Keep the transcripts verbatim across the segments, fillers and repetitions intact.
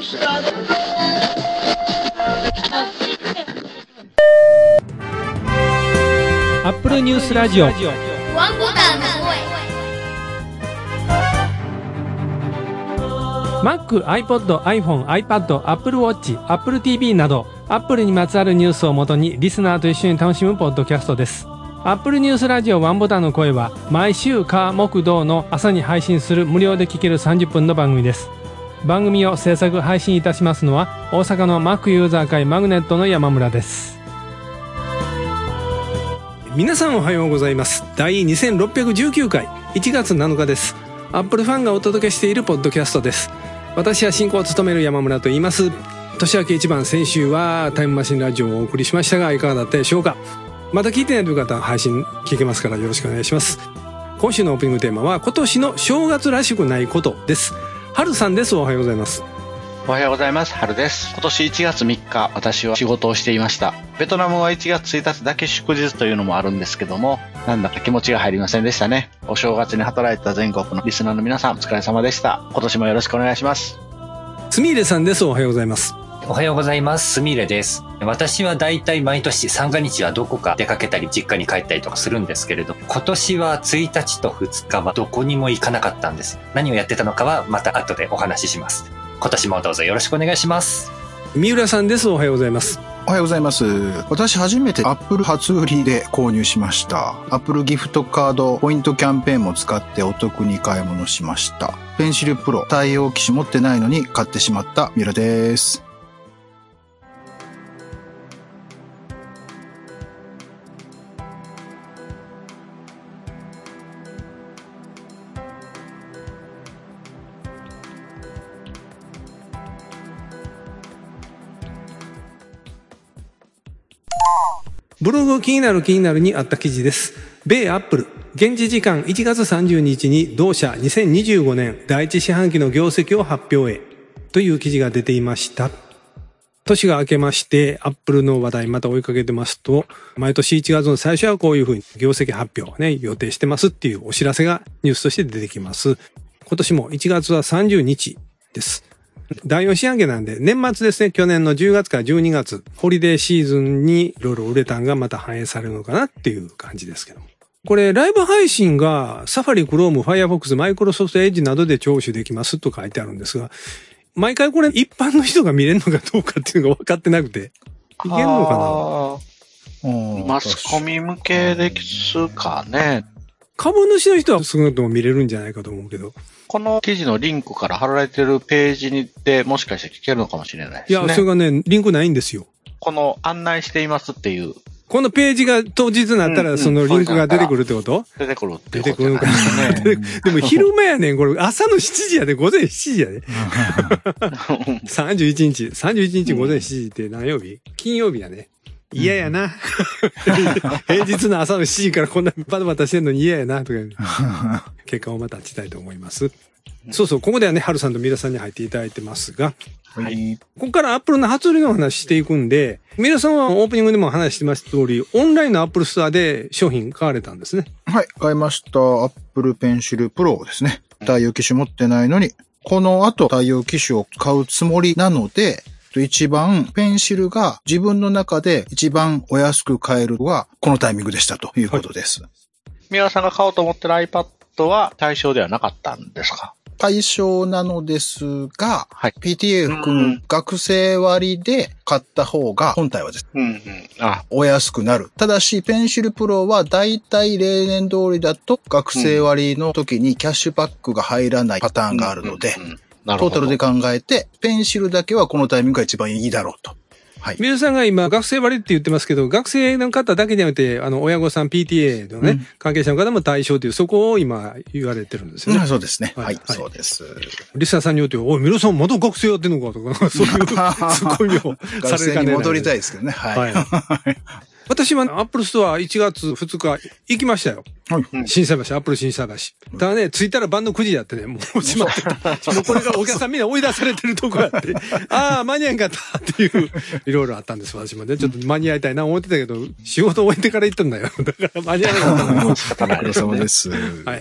スアップルニュースラジオワンボタンの声 Mac、iPod、iPhone、iPad、Apple Watch、Apple ティーブイ など Apple にまつわるニュースをもとにリスナーと一緒に楽しむポッドキャストです。Apple ニュースラジオワンボタンの声は毎週火木土の朝に配信する無料で聴けるさんじゅっぷんの番組です。番組を制作配信いたしますのは大阪の Mac ユーザー会マグネットの山村です。皆さんおはようございます。第にせんろっぴゃくじゅうきゅうかいいちがつなのかです。アップルファンがお届けしているポッドキャストです。私は進行を務める山村と言います。年明け一番、先週はタイムマシンラジオをお送りしましたがいかがだったでしょうか。まだ聞いてないという方は配信聞けますからよろしくお願いします。今週のオープニングテーマは今年の正月らしくないことです。春さんです。おはようございます。 おはようございます。春です。今年いちがつみっか、私は仕事をしていました。ベトナムはいちがつついたちだけ祝日というのもあるんですけども、なんだか気持ちが入りませんでしたね。お正月に働いた全国のリスナーの皆さん、お疲れ様でした。今年もよろしくお願いします。 すみれさんです。おはようございます。 おはようございます。すみれです。私はだいたい毎年三が日はどこか出かけたり実家に帰ったりとかするんですけれど、今年はついたちとふつかはどこにも行かなかったんです。何をやってたのかはまた後でお話しします。今年もどうぞよろしくお願いします。 三浦さんです。おはようございます。 おはようございます。私初めて Apple 初売りで購入しました。Apple ギフトカードポイントキャンペーンも使ってお得に買い物しました。ペンシルプロ対応機種持ってないのに買ってしまった三浦です。 ブログ気になる気になるにあった記事です。米アップル、現地時間いちがつさんじゅうにちに同社にせんにじゅうごねん第一四半期の業績を発表へという記事が出ていました。年が明けましてアップルの話題また追いかけてますと、毎年いちがつの最初はこういうふうに業績発表をね予定してますっていうお知らせがニュースとして出てきます。今年もいちがつはさんじゅうにちです。だいよん四半期なんで年末ですね。去年のじゅうがつからじゅうにがつホリデーシーズンにいろいろ売れたんがまた反映されるのかなっていう感じですけども、これライブ配信がサファリ、クローム、ファイアフォックス、マイクロソフトエッジなどで聴取できますと書いてあるんですが、毎回これ一般の人が見れるのかどうかっていうのが分かってなくて、いけるのかな。マスコミ向けですかね。 株主の人は少なくとも見れるんじゃないかと思うけど、この記事のリンクから貼られてるページにでもしかして聞けるのかもしれないですね。 いや、それがね、リンクないんですよ。 この案内していますっていう。 このページが当日になったらそのリンクが出てくるってこと、うんうん、 出てくるってことなんですね。でも昼間やねん。これ朝のしちじやで、午前しちじやで。さんじゅういちにち、さんじゅういちにち午前しちじって何曜日？金曜日やね。嫌やな。平日の朝のしちじからこんなバタバタしてんのに嫌やなとか。結果をまた待ちたいと思います。そうそう、ここではね、春さんと三浦さんに入っていただいてますが、はい、ここからアップルの初売りの話していくんで、三浦さんはオープニングでも話してました通り、オンラインのアップルストアで商品買われたんですね。 はい、買いました。アップルペンシルプロですね。対応機種持ってないのに、この後対応機種を買うつもりなので、一番ペンシルが自分の中で一番お安く買えるのはこのタイミングでしたということです。はい、 三浦さんが買おうと思ってる iPad は対象ではなかったんですか？ 対象なのですが、はい、ピーティーエー 含む学生割で買った方が本体はです、うんうん、あお安くなる。ただし、ペンシルプロはだいたい例年通りだと学生割の時にキャッシュバックが入らないパターンがあるので、うんうんうん、トータルで考えて、ペンシルだけはこのタイミングが一番いいだろうと。はい。 皆さんが今、学生割って言ってますけど、学生の方だけじゃなくて、あの、親御さん ピーティーエー のね、うん、関係者の方も対象という、そこを今言われてるんですよね。 うん、そうですね。はい、はい、そうです。 リスナーさんによって、おい、皆さんまだ学生やってんのかとか、そういうツッコミをされるかね。 学生に戻りたいですけどね。はい。はい私はアップルストアいちがつふつか行きましたよ。はい。震災橋、アップル震災橋。ただね、着いたら晩のくじやってね、もう閉まってた。もうこれからお客さんみんな追い出されてるとこやって、ああ、間に合いんかったっていう、いろいろあったんです、私もね。ちょっと間に合いたいな思ってたけど、仕事終えてから行ったんだよ。だから間に合わなかったの。 仕方ないですね。そうです。 はい。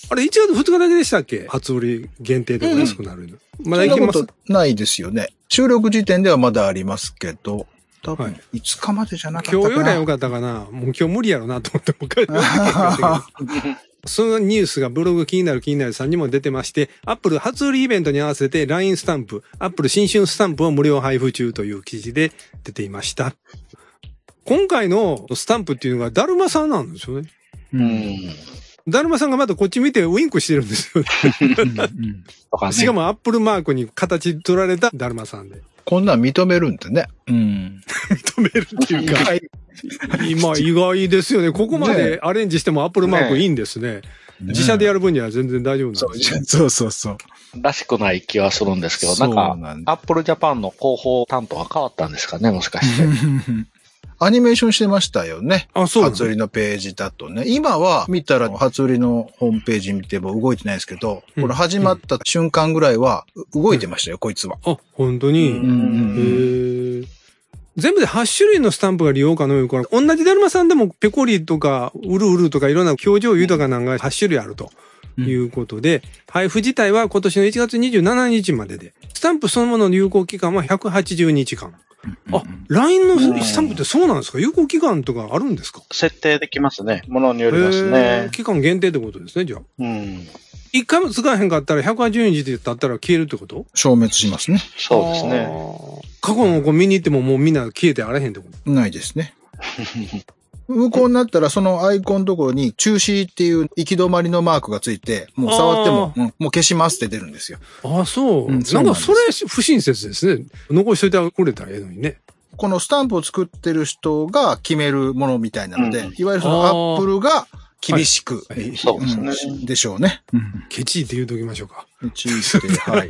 あれいちがつふつかだけでしたっけ？初売り限定でお安くなるの。うん、 まだ行きます？そんなことないですよね。収録時点ではまだありますけど、多分いつかまでじゃなかったかな。 今日よりはよかったかな。もう今日無理やろなと思ってもう帰ってそのニュースがブログ気になる気になるさんにも出てまして、アップル初売りイベントに合わせて ライン スタンプ、アップル新春スタンプを無料配布中という記事で出ていました。今回のスタンプっていうのがだるまさんなんですよね。うん。だるまさんがまたこっち見てウインクしてるんですよね。しかもアップルマークに形取られただるまさんで。 こんなん認めるんだね。うん。 認めるっていうか。今意外ですよね。ここまでアレンジしてもアップルマークいいんですね。ね自社でやる分には全然大丈夫なんですよ。 そうそうそう。 らしくない気はするんですけど、なんか、アップルジャパンの広報担当が変わったんですかね、もしかして。 アニメーションしてましたよね。 あ、そう。 初売りのページだとね。今は見たら初売りのホームページ見ても動いてないですけど、うん、これ始まった瞬間ぐらいは動いてましたよ、うん、こいつは。 あ、本当に、うんうん、へー。全部ではち種類のスタンプが利用可能よから、同じだるまさんでもペコリとかウルウルとかいろんな表情豊かなのがはち種類あるということで、うん、配布自体は今年のいちがつにじゅうしちにちまでで、スタンプそのものの有効期間はひゃくはちじゅうにちかん。あ、ライン のスタンプってそうなんですか？有効期間とかあるんですか？ 設定できますね。ものによりますね。 期間限定ってことですね、じゃあ。うん。一回も使わへんかったらひゃくはちじゅうにちで経ったら消えるってこと？ 消滅しますね。 そうですね。 過去の子見に行ってももうみんな消えてあらへんってこと？ ないですね。無効になったらそのアイコンのところに中止っていう行き止まりのマークがついて、もう触っても、うん、もう消しますって出るんですよ。 ああ、そう。うん、なんかそれ不親切ですね。残しといてくれたらええのにね。 このスタンプを作ってる人が決めるものみたいなので、うん、いわゆるそのアップルが厳しく、はいはい、そうですね、うん。でしょうね。 うん、ケチーって言うときましょうか。 ケチーって、はい。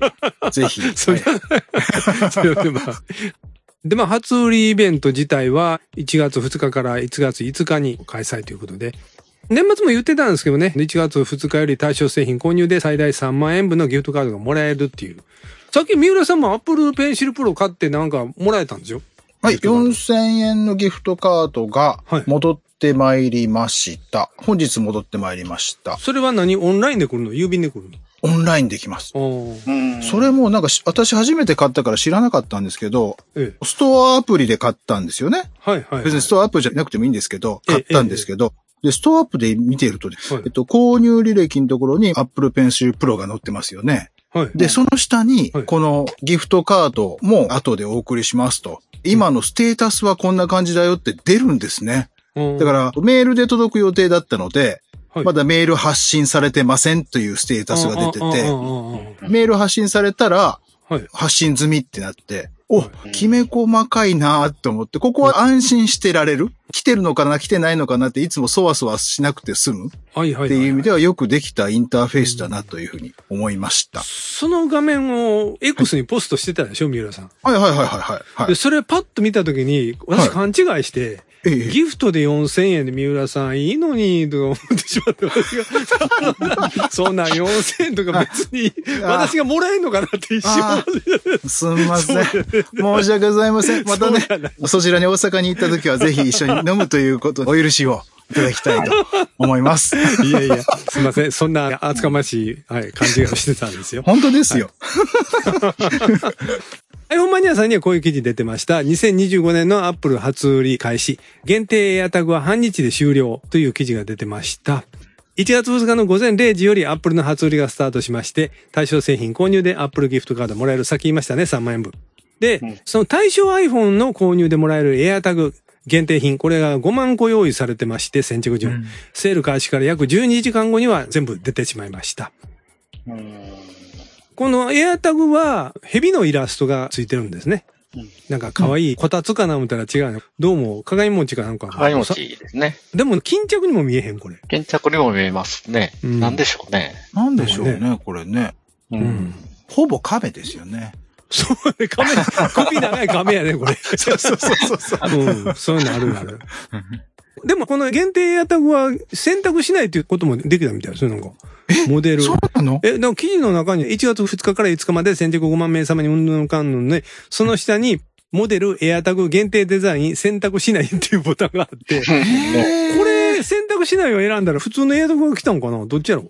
ぜひ。それ、 はい、それでまあで、まあ、初売りイベント自体はいちがつふつかからいちがついつかに開催ということで、年末も言ってたんですけどね、いちがつふつかより対象製品購入で最大さんまんえんぶんのギフトカードがもらえるっていう。さっき三浦さんもアップルペンシルプロ買ってなんかもらえたんですよ。 はい、よんせんえんのギフトカードが戻ってまいりました。はい、本日戻ってまいりました。 それは何？オンラインで来るの？郵便で来るの？ オンラインできます。それもなんか私初めて買ったから知らなかったんですけど、ええ、ストアアプリで買ったんですよね。 はいはい、はい。 別にストアアプリじゃなくてもいいんですけど、買ったんですけど、ええ、で、ストアアップで見ていると、はい、えっと、購入履歴のところに Apple Pencil Pro が載ってますよね。はい。で、その下に、このギフトカードも後でお送りしますと。今のステータスはこんな感じだよって出るんですね。だから、メールで届く予定だったので、はい、まだメール発信されてませんというステータスが出てて、メール発信されたら、発信済みってなって、お、きめ細かいなと思って、ここは安心してられる？来てるのかな来てないのかなっていつもそわそわしなくて済むっていう意味ではよくできたインターフェースだなというふうに思いました。 その画面を X にポストしてたでしょ、はい、三浦さん。 はいはいはいはい、はい。 で、それパッと見たときに、私勘違いして、はいええ、ギフトでよんせんえんで三浦さんいいのにとか思ってしまって私がそんなよんせんえんとか別に私がもらえんのかなって一瞬すみません申し訳ございませんまたねそちらに大阪に行った時はぜひ一緒に飲むということお許しをいただきたいと思いますいやいやすみませんそんな厚かましい、はい、感じがしてたんですよ本当ですよ、 はいiPhone マニアさんにはこういう記事出てました。にせんにじゅうごねんのアップル初売り開始。限定エアタグは半日で終了という記事が出てました。いちがつふつかのごぜんれいじよりアップルの初売りがスタートしまして、対象製品購入でアップルギフトカードもらえる。さっき言いましたね、さんまんえんぶん。で、うん、その対象 iPhone の購入でもらえるエアタグ限定品、これがごまんこ用意されてまして、先着順、うん。セール開始から約じゅうにじかんごには全部出てしまいました。うんこのエアタグは蛇のイラストがついてるんですね。うん、なんか可愛いこたつかな思ったら違うの。どうも鏡餅かなんか。 鏡餅ですね。 でも巾着にも見えへんこれ。 巾着にも見えますね。うん、なんでしょうね。 なんでしょうね、ねこれね、うん。うん。ほぼ亀ですよね。 そうね、亀、首長い亀やね、これ。 そうそうそうそう。 うん、そういうのあるある。でもこの限定エアタグは選択しないということもできたみたいですよ、なんか。 えモデル。 そうなのえ、なんか記事の中にいちがつふつかからいつかまで先着ごまんめい様にうんぬんかんぬんね、その下にモデルエアタグ限定デザイン選択しないっていうボタンがあって、これ選択しないを選んだら普通のエアタグが来たのかなどっちやろ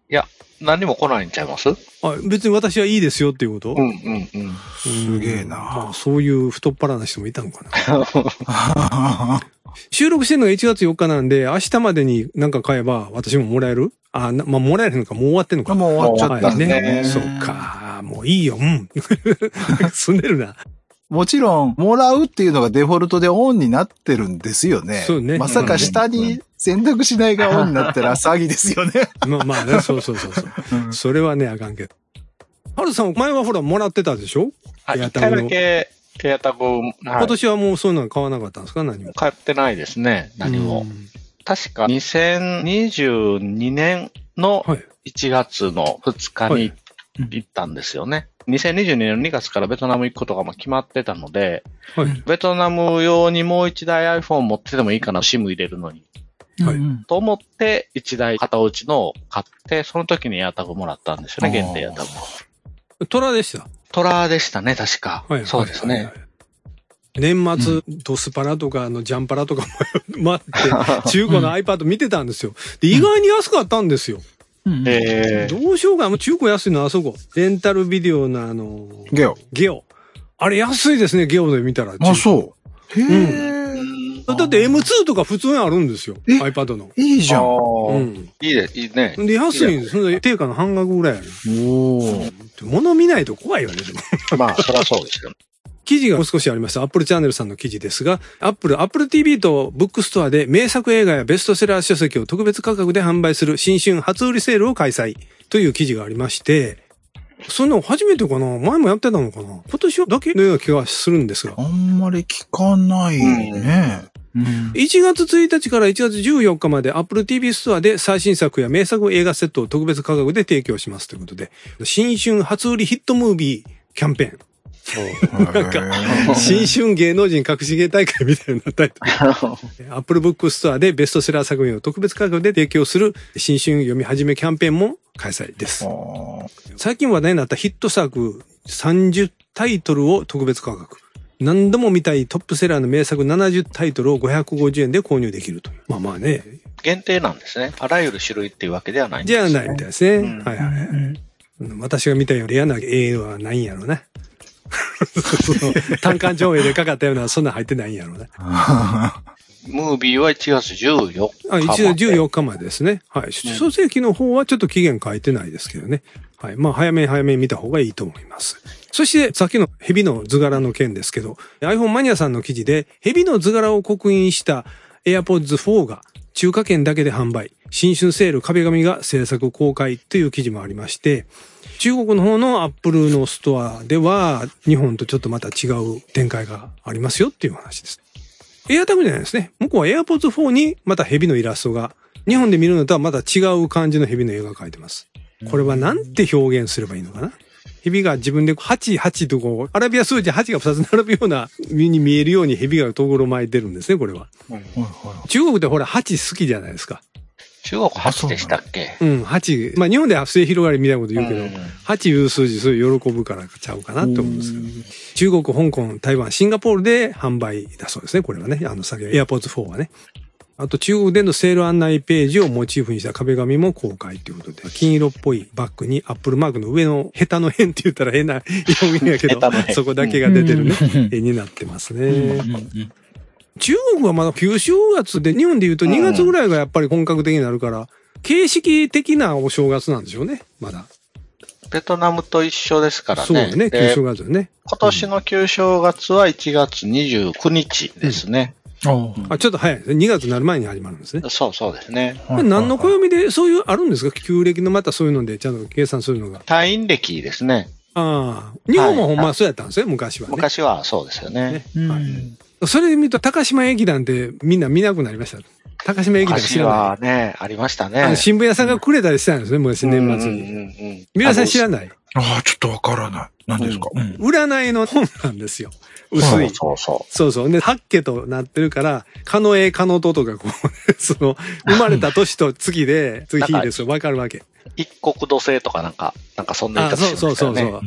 いや、何にも来ないんちゃいます？ あ、別に私はいいですよっていうこと？ うんうんうん。 すげえな。 まあ、そういう太っ腹な人もいたのかな。収録してるのがいちがつよっかなんで、明日までになんか買えば私ももらえる？あ、まあ、もらえるのか、もう終わってんのか。 もう終わっちゃったね。 ね。そうか。もういいよ。うん。住んでるな。 もちろん、もらうっていうのがデフォルトでオンになってるんですよね。 そうね。 まさか下に選択しないがオンになったら詐欺ですよね。 まあまあね、そうそうそうそう、うん。それはね、あかんけど。はるさん、前はほら、もらってたでしょ？ はい。一回だけ、手当たぶ、はい。 今年はもうそういうのは買わなかったんですか？何も。 買ってないですね、何も。確かにせんにじゅうにねんのいちがつのふつかに行ったんですよね。はい、にせんにじゅうにねんのにがつからベトナム行くことが決まってたので、はい、ベトナム用にもう一台 iPhone 持っててもいいかな、シム 入れるのに。はい、と思って一台片打ちのを買って、その時にエアタグもらったんですよね、限定エアタグ。 トラでした？ トラでしたね、確か。はい、そうですね。はいはいはい、 年末、うん、ドスパラとかのジャンパラとかも待って、中古の iPad 見てたんですよ。で、意外に安かったんですよ。うん、えー、どうしようかな。中古安いのあそこ。レンタルビデオのあの、 ゲオ。 ゲオ。あれ安いですね、ゲオで見たら。 あ、そう。へー。 うん、だって エムツー とか普通にあるんですよ。iPad の。 いいじゃん。 うん。いいで、いいね。 で、安いんです。そんで、定価の半額ぐらいやね。おー。物見ないと怖いよね、でも。 まあ、そりゃそうですよ。 記事がもう少しありました。Apple チャンネルさんの記事ですが、Apple、Apple ティーブイ とブックストアで名作映画やベストセラー書籍を特別価格で販売する新春初売りセールを開催という記事がありまして、そんなの初めてかな？前もやってたのかな？今年だけのような気がするんですが。 あんまり聞かないね。 うん、いちがつついたちからいちがつじゅうよっかまで Apple ティーブイ ストアで最新作や名作映画セットを特別価格で提供しますということで、新春初売りヒットムービーキャンペーン。なんか、新春芸能人隠し芸大会みたいなタイトル。Apple Book Store でベストセラー作品を特別価格で提供する新春読み始めキャンペーンも開催です。最近話題になったヒット作さんじゅうタイトルを特別価格。何度も見たいトップセラーの名作ななじゅうタイトルをごひゃくごじゅうえんで購入できるという。まあまあね。 限定なんですね。あらゆる種類っていうわけではないんですね。 じゃないみたいですね。うん、はいはいはい。うん、私が見たより嫌な映画はないんやろうな。単館上映でかかったような、そんな入ってないんやろうね。 ムービーはいちがつじゅうよっか。 あ、いちがつじゅうよっかまでですね。はい。書籍の方はちょっと期限書いてないですけどね。はい。まあ、早めに早めに見た方がいいと思います。そして、さっきの蛇の図柄の件ですけど、iPhone マニアさんの記事で、蛇の図柄を刻印した AirPods フォーが中華圏だけで販売。新春セール壁紙が制作公開という記事もありまして、中国の方のアップルのストアでは、日本とちょっとまた違う展開がありますよっていう話です。エアタグじゃないですね。向こうは AirPods フォーにまた蛇のイラストが、日本で見るのとはまた違う感じの蛇の絵が描いてます。これはなんて表現すればいいのかな？蛇が自分ではち、はちとこう、アラビア数字はちがふたつ並ぶような身に見えるように蛇がところ巻いてるんですね、これは。うん、中国でほらはち好きじゃないですか。 中国はちでしたっけ？ うん、はち。まあ日本では末広がりみたいなこと言うけど、うん、はちいう数字すごい喜ぶからちゃうかなと思うんですけど。中国、香港、台湾、シンガポールで販売だそうですね、これはね。あの先、AirPods フォーはね。あと中国でのセール案内ページをモチーフにした壁紙も公開ということで、金色っぽいバッグにアップルマークの上のヘタの辺って言ったら変な表現やけど、そこだけが出てるね、絵になってますね。中国はまだ旧正月で、日本で言うとにがつぐらいがやっぱり本格的になるから、形式的なお正月なんでしょうね、まだ。 ベトナムと一緒ですからね。 そうね、旧正月ね。 今年の旧正月はいちがつにじゅうくにちですね。 うん、あ、ちょっと早いですね。にがつになる前に始まるんですね。 そうそうですね。 何の暦でそういうあるんですか？旧暦のまたそういうのでちゃんと計算するのが。 退院暦ですね。 ああ。日本もほんまそうやったんですよ、はい、昔はね。 昔はそうですよね。 ね、はい、それで見ると高島駅団ってみんな見なくなりました。高島駅団知らない。 昔はね、ありましたね。 新聞屋さんがくれたりしてたんですね、昔年末に。皆さん知らない？ ああ、ちょっとわからない。何ですか、 うん、占いの本なんですよ。薄い。 そうそう。 そうそう。で、八家となってるから、かのえかのととか、こう、その、生まれた年と月で、月日ですよ。わかるわけ。 一国土製とかなんか、なんかそんな言い方してましたよね。 そうそうそうそう。うん。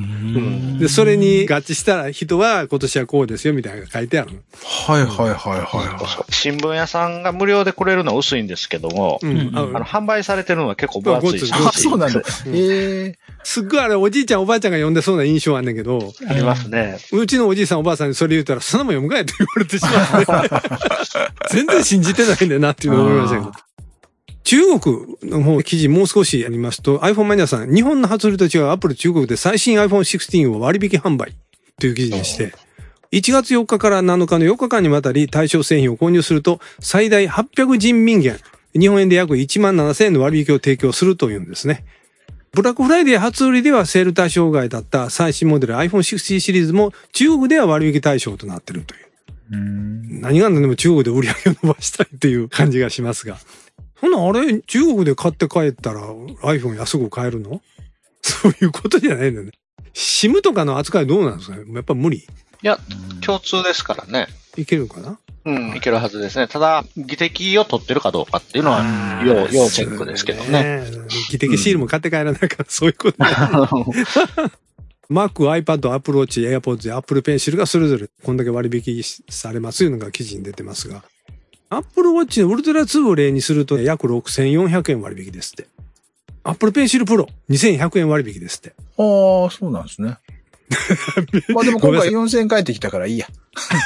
で、それに合致したら人は今年はこうですよみたいなのが書いてある。 はいはいはいはい。 新聞屋さんが無料でくれるのは薄いんですけども、うん、あの販売されてるのは結構分厚いし。 あ、そうなんだ。へえ。すっごいあれおじいちゃんおばあちゃんが読んでそうな印象あんねんけど。 ありますね。 うちのおじいさんおばあさんにそれ言ったら、そんなもん読むかいって言われてしまって。全然信じてないんだよなっていうのを思いましたけど。中国の方記事もう少しやりますと iPhone マニアさん、日本の初売りと違うアップル中国で最新 アイフォンシクスティーン を割引販売という記事でして、いちがつよっかからなのかのよっかかんにわたり対象製品を購入すると最大はっぴゃく人民元、日本円で約いちまんななせんえんの割引を提供するというんですね。ブラックフライデー初売りではセール対象外だった最新モデル アイフォンシクスティーン シリーズも中国では割引対象となっているという。うーん、何が何でも中国で売り上げを伸ばしたいっていう感じがしますが。ほな、あれ、中国で買って帰ったら iPhone 安く買えるの？そういうことじゃないんだよね。SIM とかの扱いどうなんですかね？やっぱ無理？いや、共通ですからね。 いけるかな？ うん、いけるはずですね。ただ、技的を取ってるかどうかっていうのは、要、要チェックですけどね。 技的シールも買って帰らないから、そういうこと。Mac、iPad、Apple Watch、AirPods、Apple Pencil がそれぞれこんだけ割引されますというのが記事に出てますが、Apple Watch の Ultra ツーを例にすると約ろくせんよんひゃくえん割引ですって。Apple Pencil Pro にせんひゃくえん割引ですって。 ああ、そうなんですね。まあでも今回よんせんえん返ってきたからいいや。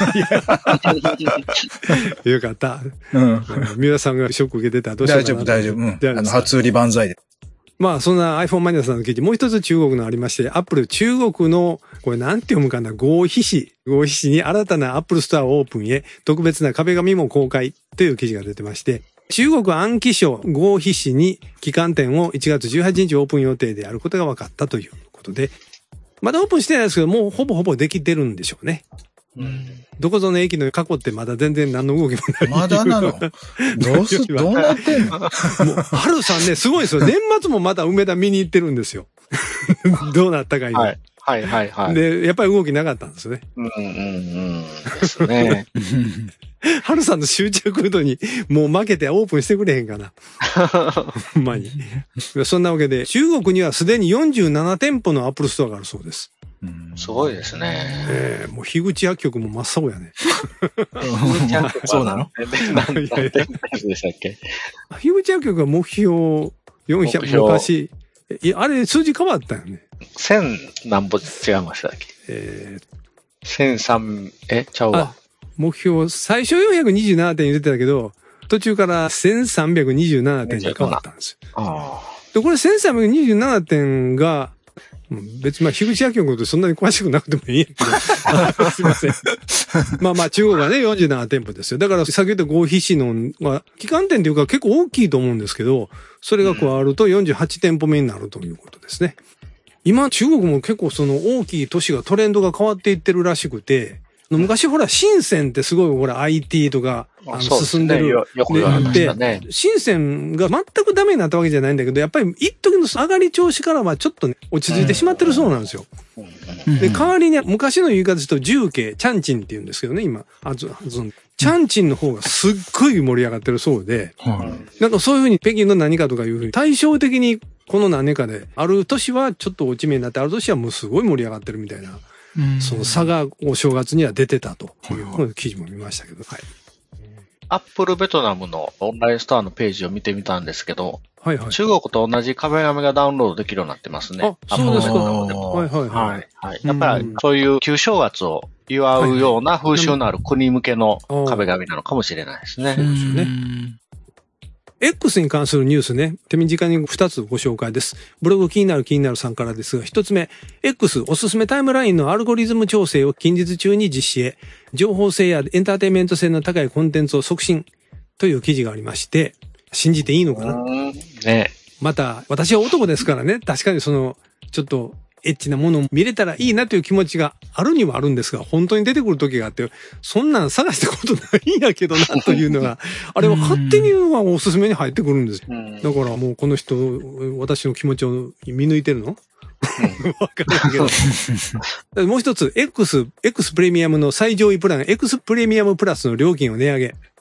よかった。うん。皆さんがショック受けてたらどうしようかな。 大丈夫、大丈夫。うん。あの、初売り万歳で。 まあ、そんな iPhone マニアさんの記事、もう一つ中国のありまして、Apple 中国の、これなんて読むかな、合皮紙。合皮紙に新たな Apple Store オープンへ、特別な壁紙も公開という記事が出てまして、中国安徽省合皮紙に旗艦店をいちがつじゅうはちにちオープン予定であることが分かったということで、まだオープンしてないですけど、もうほぼほぼできてるんでしょうね。うん、どこぞの駅の過去ってまだ全然何の動きもない。 まだなの？どうす、どうなってんの？もう、 春さんね、すごいですよ。年末もまた梅田見に行ってるんですよ。どうなったかい、 はい。はいはいはい。 で、やっぱり動きなかったんですね。 うんうんうん。ですね。 春さんの執着度にもう負けてオープンしてくれへんかな。ほんまに。そんなわけで、中国にはすでによんじゅうななてんぽのアップルストアがあるそうです。 すごいですね。 ええー、もう樋口薬局も真っ青やね。 そうなの？ 何でしたっけ？ 樋口薬局は目標よんひゃく、昔、いや、あれ数字変わったよね。 千何歩違いましたっけ？えー、千三、え、ちゃうわ。 目標、最初よんひゃくにじゅうななてんに出てたけど、途中からせんさんびゃくにじゅうななてんに変わったんですよ。あで、これせんさんびゃくにじゅうななてんが、別にまあ、樋口薬局のことそんなに詳しくなくてもいいんやけど。すいません。まあまあ、中国はね、よんじゅうななてんぽですよ。だから、先ほど合皮紙の、まあ、旗艦店というか結構大きいと思うんですけど、それが加わるとよんじゅうはちてんぽめになるということですね。今、中国も結構その大きい都市がトレンドが変わっていってるらしくて、昔ほら、深センってすごいほら アイティー とかあの進んでる。 よく言われましたね。 深センが全くダメになったわけじゃないんだけど、やっぱり一時の上がり調子からはちょっとね、落ち着いてしまってるそうなんですよ。で、代わりに昔の言い方ですと、重慶、チャンチンって言うんですけどね、今。あずチャンチンの方がすっごい盛り上がってるそうで、なんかそういうふうに北京の何かとかいうふうに対照的にこの何年かで、ある年はちょっと落ち目になって、ある年はもうすごい盛り上がってるみたいな。その差がお正月には出てたという記事も見ましたけど。はい。 アップルベトナムのオンラインストアのページを見てみたんですけど、はいはい、中国と同じ壁紙がダウンロードできるようになってますね。 あ、そうですか。はいはいはい。 はい。やっぱりそういう旧正月を祝うような風習のある国向けの壁紙なのかもしれないですね。 そうですよね。X に関するニュースね、手短にふたつご紹介です。ブログ気になる気になるさんからですが、ひとつめ、X おすすめタイムラインのアルゴリズム調整を近日中に実施へ、情報性やエンターテインメント性の高いコンテンツを促進という記事がありまして、信じていいのかな？ね。また、私は男ですからね、確かにその、ちょっと、エッチなものを見れたらいいなという気持ちがあるにはあるんですが、本当に出てくる時があって、そんなん探したことないんやけどなというのが、あれは勝手にはおすすめに入ってくるんですよ。だからもうこの人、私の気持ちを見抜いてるの？わからんけど。もう一つ、X、X プレミアムの最上位プラン、X プレミアムプラスの料金を値上げ。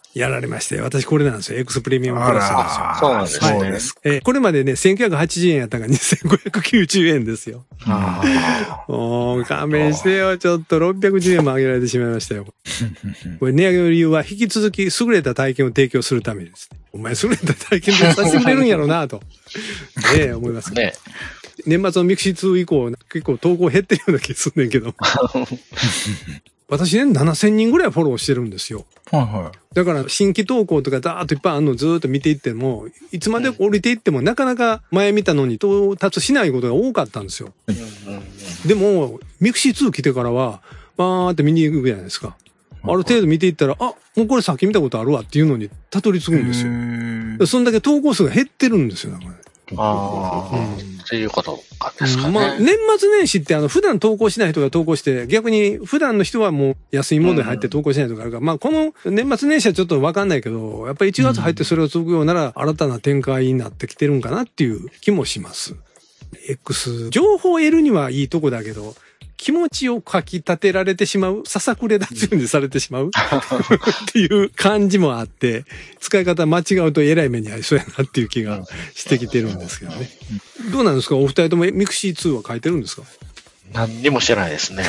やられまして、私これなんですよ。X プレミアムプラスですよ。 そうなんですね。 はい、えー、これまでね、せんきゅうひゃくはちじゅうえんやったのがにせんごひゃくきゅうじゅうえんですよ。もう勘弁してよ。ちょっとろっぴゃくじゅうえんも上げられてしまいましたよ。これ値上げの理由は引き続き優れた体験を提供するためですね。お前優れた体験でさせてくれるんやろうなと。ねえ、思いますね。年末のミクシーツー以降、結構投稿減ってるような気すんねんけど。私ね、ななせんにんぐらいフォローしてるんですよ。 はいはい。 だから新規投稿とかダーッといっぱいあるのをずーっと見ていっても、いつまで降りていってもなかなか前見たのに到達しないことが多かったんですよ。でも、ミクシーツー来てからは、バーって見に行くじゃないですか。ある程度見ていったら、あ、もうこれさっき見たことあるわっていうのにたどり着くんですよ。そんだけ投稿数が減ってるんですよ、だから。 ああ、うん、っていうことかですかね。 まあ、年末年始ってあの、普段投稿しない人が投稿して、逆に普段の人はもう安いモードに入って投稿しないとかあるから、うん、まあ、この年末年始はちょっとわかんないけど、やっぱりいちがつ入ってそれを続くようなら、新たな展開になってきてるんかなっていう気もします。X、情報を得るにはいいとこだけど、気持ちをかき立てられてしまう、ささくれ立つようにされてしまうっていう感じもあって、使い方間違うとえらい目に遭いそうやなっていう気がしてきてるんですけどね。どうなんですか？お二人ともミクシーツーは書いてるんですか？ 何にもしてないですね。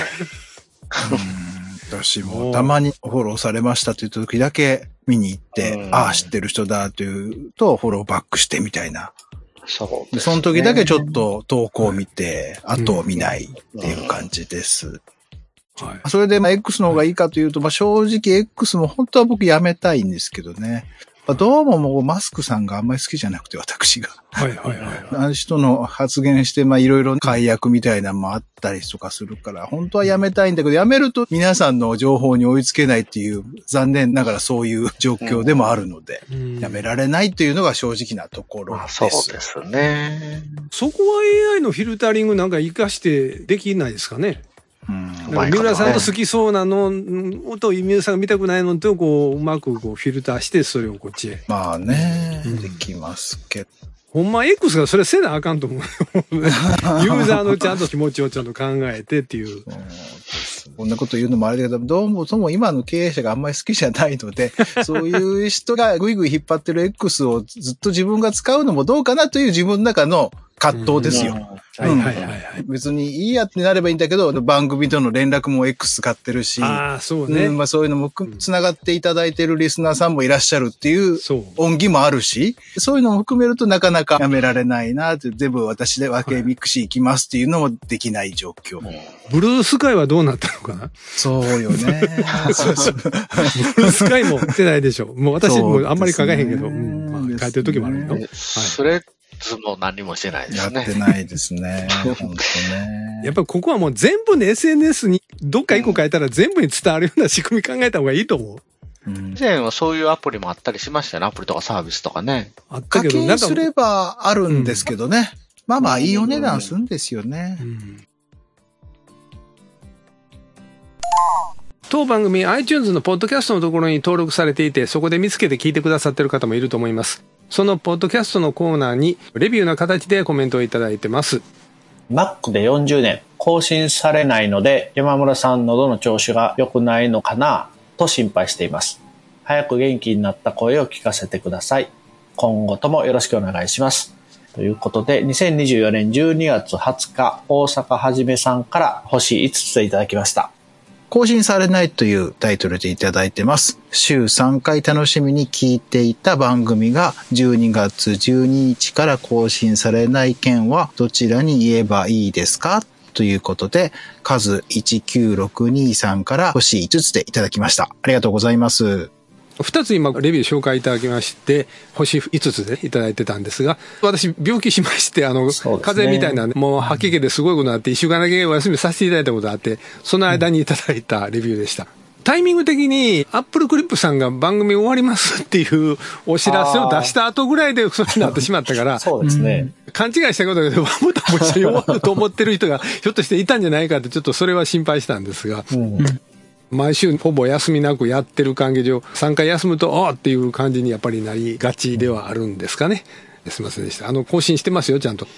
私もたまにフォローされましたという時だけ見に行って、ああ、知ってる人だというとフォローバックしてみたいな。 そうですね。 その時だけちょっと投稿を見て、あとを見ないっていう感じです。はい、それで、まあ、X の方がいいかというと、まあ、正直 X も本当は僕やめたいんですけどね。まあ、どうももうマスクさんがあんまり好きじゃなくて、私が。 はいはいはい。 あの人の発言して、まあいろいろ解約みたいなのもあったりとかするから、本当はやめたいんだけど、やめると皆さんの情報に追いつけないっていう、残念ながらそういう状況でもあるので、うん、やめられないっていうのが正直なところです。 そうですね。 そこは エーアイ のフィルタリングなんか活かしてできないですかね。うん、三浦さんと好きそうなのと三浦さんが見たくないのとこううまくこうフィルターしてそれをこっちへ。 まあね、うん、できますけど。 ほんま X がそれせなあかんと思う。ユーザーのちゃんと気持ちをちゃんと考えてっていう。 こんなこと言うのもあれだけど、どうもそも今の経営者があんまり好きじゃないので、そういう人がぐいぐい引っ張ってる X をずっと自分が使うのもどうかなという自分の中の葛藤ですよ。 はいはいはいはい。 別にいいやってなればいいんだけど、番組との連絡も X 使ってるし、 ああ、そうね。 うん、まあそういうのも繋がっていただいているリスナーさんもいらっしゃるっていう恩義もあるし、そういうのも含めるとなかなかやめられないなって、全部私で分けミクシー行きますっていうのもできない状況。はい、 ブルースカイはどうなったのかな？ そうよね。 そうそう。ブルースカイも出ないでしょ。もう私もあんまり書かへんけど、うん、まあ、書いてる時もあるよ。はい、 それも何もしてないですね。 やってないですね。本当ね。 やっぱりここはもう全部の エスエヌエス にどっか一個書いたら全部に伝わるような仕組み考えた方がいいと思う。 以前はそういうアプリもあったりしましたよね。アプリとかサービスとかね。 あったけど、課金すればあるんですけどね。うん、まあまあいいお値段するんですよね。うん、 当番組 iTunes のポッドキャストのところに登録されていて、そこで見つけて聞いてくださっている方もいると思います。そのポッドキャストのコーナーにレビューの形でコメントをいただいてます。 Mac でよんじゅうねん更新されないので、山村さん喉の調子が良くないのかなと心配しています。早く元気になった声を聞かせてください。今後ともよろしくお願いします。ということで、にせんにじゅうよねんじゅうにがつはつか、大阪はじめさんから星いつつでいただきました。 更新されないというタイトルでいただいてます。週さんかい楽しみに聞いていた番組がじゅうにがつじゅうににちから更新されない件はどちらに言えばいいですかということで、数いちきゅうろくにさんから星いつつでいただきました。ありがとうございます。 二つ今レビュー紹介いただきまして、星いつつでいただいてたんですが、私病気しまして、あの、ね、風邪みたいな、もう吐き気ですごいことになって、一週間だけお休みさせていただいたことがあって、その間にいただいたレビューでした。うん、タイミング的に、アップルクリップさんが番組終わりますっていうお知らせを出した後ぐらいでそうになってしまったから、 そうですね。 勘違いしたことだけど、またもう一緒に終わると思ってる人が、ひょっとしていたんじゃないかって、ちょっとそれは心配したんですが、うん毎週ほぼ休みなくやってる関係上、さんかい休むと、ああっていう感じにやっぱりなりがちではあるんですかね。すいませんでした。あの、更新してますよ、ちゃんと。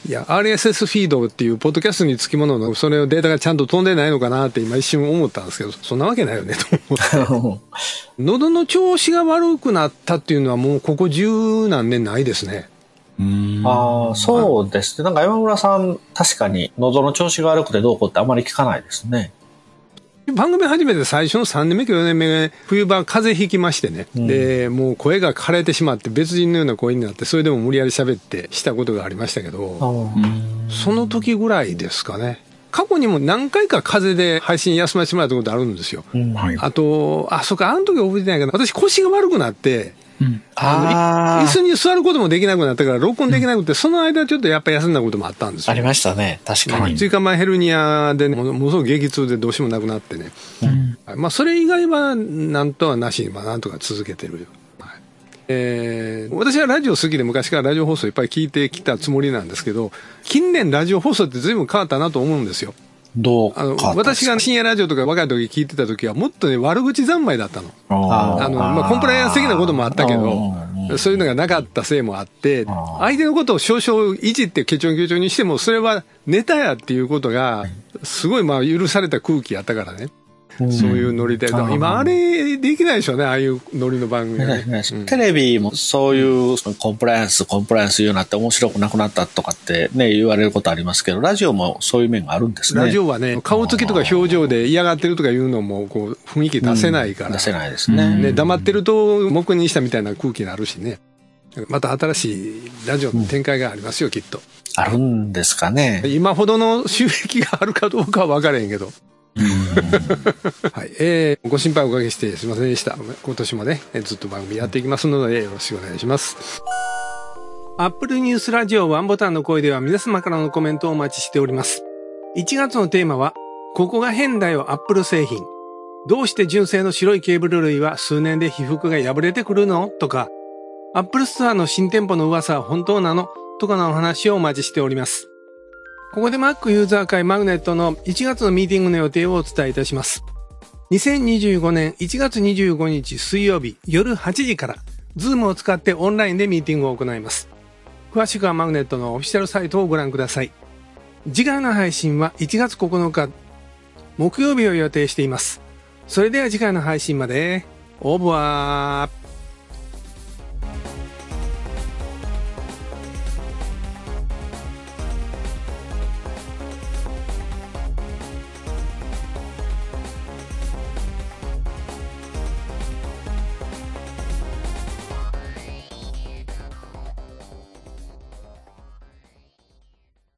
いや、アールエスエス フィードっていうポッドキャストにつきものの、それをデータがちゃんと飛んでないのかなって今一瞬思ったんですけど、そんなわけないよね、と思って。喉の調子が悪くなったっていうのはもうここ十何年ないですね。 うんああ、そうですね。なんか山村さん、確かに喉の調子が悪くてどうこうってあまり聞かないですね。 番組始めて最初のさんねんめかよねんめ、冬場風邪ひきましてね、うん、でもう声が枯れてしまって別人のような声になって、それでも無理やり喋ってしたことがありましたけど、その時ぐらいですかね。過去にも何回か風邪で配信休ませてもらったことあるんですよ、うん、あとあそっか、あの時覚えてないけど、私腰が悪くなってうん、あ椅子に座ることもできなくなったから録音できなくて、うん、その間ちょっとやっぱ休んだこともあったんですよ。 ありましたね、確かに。 椎間板ヘルニアで、ね、ものすごく激痛でどうしてもなくなってね、うん、まあそれ以外はなんとはなしに、まあなんとか続けてる、はい、えー、私はラジオ好きで昔からラジオ放送いっぱい聞いてきたつもりなんですけど、近年ラジオ放送って随分変わったなと思うんですよ。 どうあの私が深夜ラジオとか若い時聞いてた時はもっとね悪口三昧だったの。ああのまあコンプライアンス的なこともあったけど、そういうのがなかったせいもあって、相手のことを少々いじってケチョンケチョンにしてもそれはネタやっていうことがすごいまあ許された空気やったからね。そういうノリで、今あれできないでしょうね、ああいうノリの番組、ねうん、テレビもそういうコンプライアンスコンプライアンス言うなって面白くなくなったとかってね言われることありますけど、ラジオもそういう面があるんですね。 ラジオはね、顔つきとか表情で嫌がってるとかいうのもこう雰囲気出せないから、うん、 出せないですね、 ね、黙ってると黙認したみたいな空気になるしね。また新しいラジオの展開がありますよ、うん、きっと。 あるんですかね。 今ほどの収益があるかどうかは分からへんけどはい、えー、ご心配おかけしてすいませんでした。今年もねずっと番組やっていきますのでよろしくお願いします。アップルニュースラジオワンボタンの声では皆様からのコメントをお待ちしております。いちがつのテーマはここが変だよアップル製品、どうして純正の白いケーブル類は数年で被覆が破れてくるのとか、アップルストアの新店舗の噂は本当なのとかのお話をお待ちしております。ここで Mac ユーザー会マグネットのいちがつのミーティングの予定をお伝えいたします。にせんにじゅうごねんいちがつにじゅうごにち水曜日夜はちじから Zoom を使ってオンラインでミーティングを行います。詳しくはマグネットのオフィシャルサイトをご覧ください。次回の配信はいちがつここのか木曜日を予定しています。それでは次回の配信までオーバー。